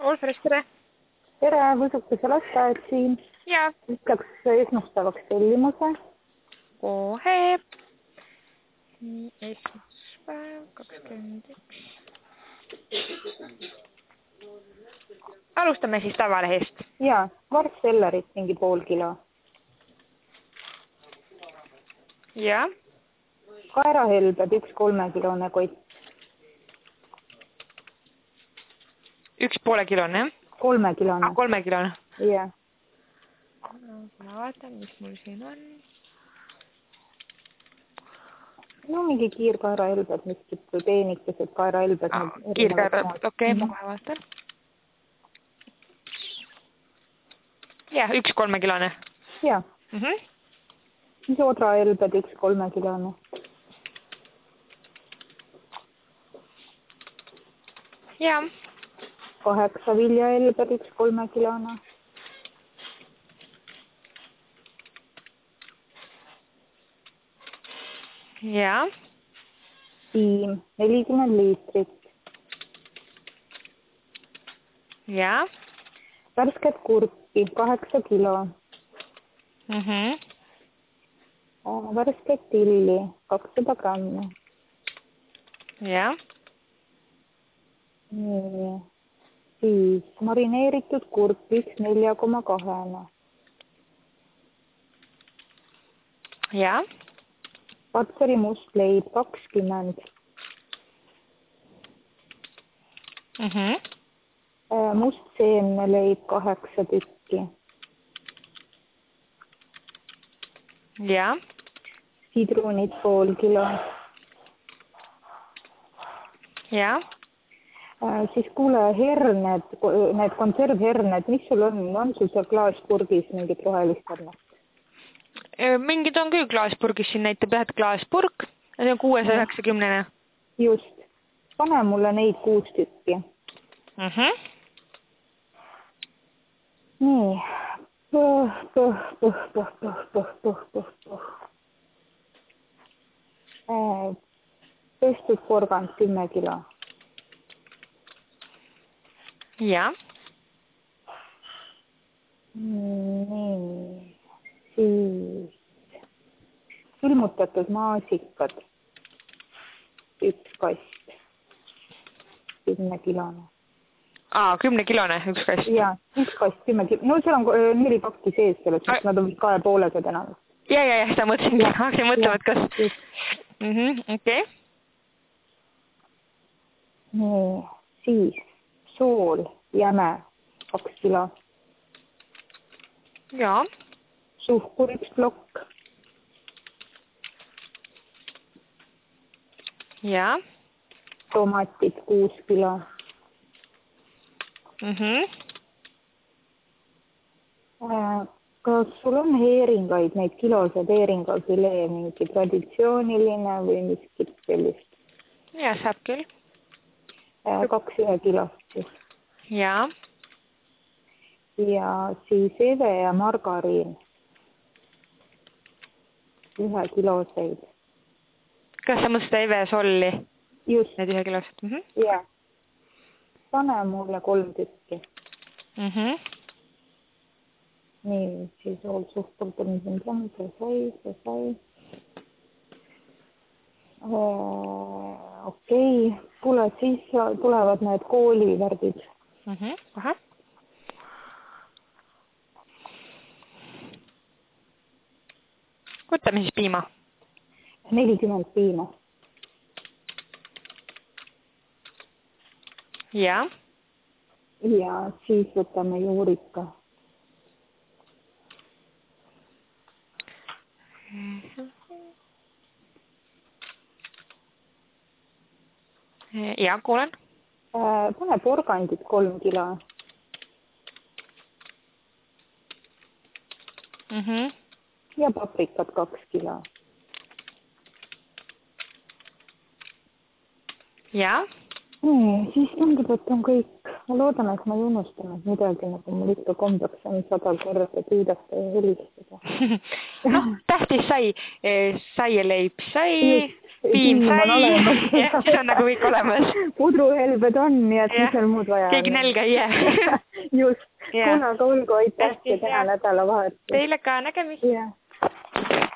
Olferis, tere! Tere, võsukese lasteaed siin. Jaa. Ütleks esmaspäevaks tellimuse. Kohe. Esmaspäev 21. Alustame siis Tavalehest. Jaa, varsellerit mingi pool kilo. Jaa. Kaerahelbed 1 3-kilone kott. 1,5 kilone, jah? 3-kilone. 3 kilone. Jaa. Ma vaatan, mis mul siin on. No mingi kiirkaerahelbed, mis peenikesed kaerahelbed. Kiirkaerahelbed, okei, ma kohe vaatan. Jaa, 1 3-kilone. Jaa. Odrahelbed 1 3-kilone. Jaa. 8 viljahelbed 1 3-kilone. Jaa. Piim 40 liitrit. Jaa. Värsket kurki 8 kilo. Värsket tilli 200 grammi. Jaa. Nii. Siis marineeritud kurk 4,2. Jaa. Patseri must leib 20. Must seemne leib 8 tükki. Jaa. Sidrunid pool kilo. Jaa. Siis kuule, herned, need konservherned, mis sul on? On sul seal klaaspurgis mingit rohelist hernet? Mingid on küll klaaspurgis, siin näitab jah, et klaaspurk. See on 690. Just. Pane mulle neid 6 tükki. Nii. Pestud porgand 10 kilo. Jaa. Nii. Siis külmutatud maasikad 1 kast 10 kilone. 10 kilone, 1 kast. Jaa, 1 kast 10 kilo. No seal on 4 pakki sees sellest, sest nad on 2,5 enam. Jaa, seda mõtlesin. Hakkasin mõtlema, et kas. Okei. Nii, siis sool, jäme 2 kilo. Jaa. Suhkur 1 plokk. Jaa. Tomatid 6 kilo. Kas sul on heeringaid, neid kilosed heeringafilee, mingi traditsiooniline või miskit sellist? Jaa, saab küll. 2 1 kilost siis. Jaa. Ja siis eve ja margariin 1 kiloseid. Kas sa mõtlesid eve ja solli? Just. Need 1 kilosed? Jaa. Pane mulle 3 tükki. Nii, siis suhkur see sai. Okei. Kuule, siis tulevad need koolivärgid. Kohe. Võtame siis piima. 40 piima. Jaa. Ja siis võtame juurika. Jaa, kuulen. Pane porgandid 3 kilo. Ja paprikad 2 kilo. Jaa. Nii, siis tundub, et on kõik. ma loodan, et ma ei unustanud midagi, nagu mul ikka kombeks on 100 korda püüdata ja helistada. noh, tähtis sai. Saialeib sai, piim sai. Jah, see on nagu kõik olemas. Pudruhelbed on, nii et mis veel muud vaja on. Keegi nälga ei jää. Just. Kuna ka olgu, aitäh ja täna nädalavahetus. Teile ka nägemist.